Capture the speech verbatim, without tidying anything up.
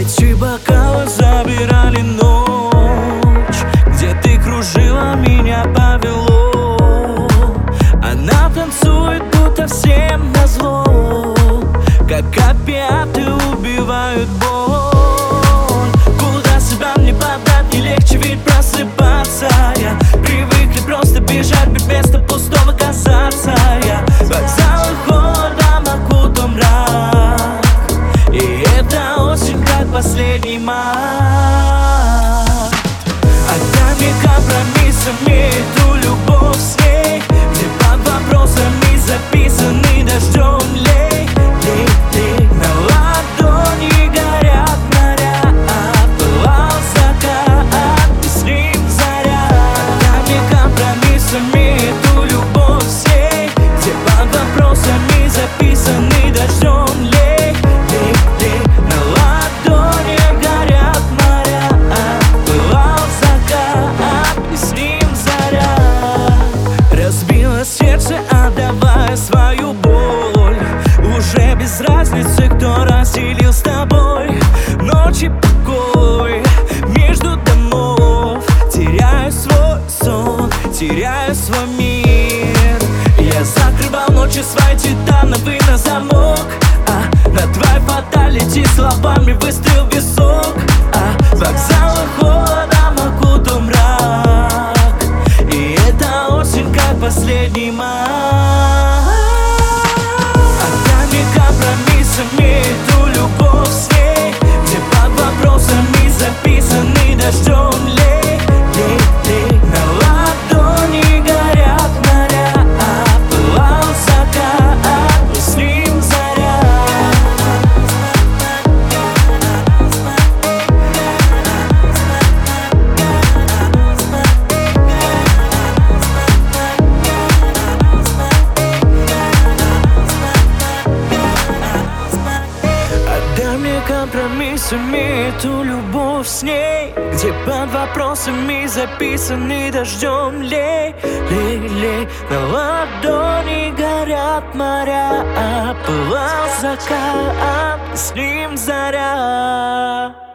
Эти бокалы забирали ночь, где ты кружила, меня повело. Она танцует, будто всем назло, как опиаты убивают боль. Куда себя мне подать, не легче ведь просыпаться. Я привыкли просто бежать, без места пустого казаться. Я вокзалы холодом окутан мрак, и это очень как последний мат. Отдай мне компромиссами эту любовь с ней, где под вопросами записаны дождем лей, лей, лей. На ладони горят моря, пылал закат, и с ним заря. Отдай мне компромиссами эту любовь с ней, где под вопросами записаны дождем лей, лей, лей. На ладони горят моря, пылал закат, и с ним заря. Разбила сердце, отдавая свою боль. Уже без разницы, кто разделил с тобой ночи покой между домов. Теряю свой сон, теряю свой мир. Я закрывал ночи свои титановые на замок, а на твоей фаталити словами выстрел в висок. А вокзалы холодом окутан мрак, и это осень как последний мат. Отдай мне компромиссами эту любовь с ней, где под вопросами записаны дождем лей, лей, лей. На ладони горят моря, пылал закат, и с ним заря. Отдай мне компромиссами эту любовь с ней, где под вопросами записаны дождем лей, лей, лей. На ладони горят моря, пылал закат, с ним заря.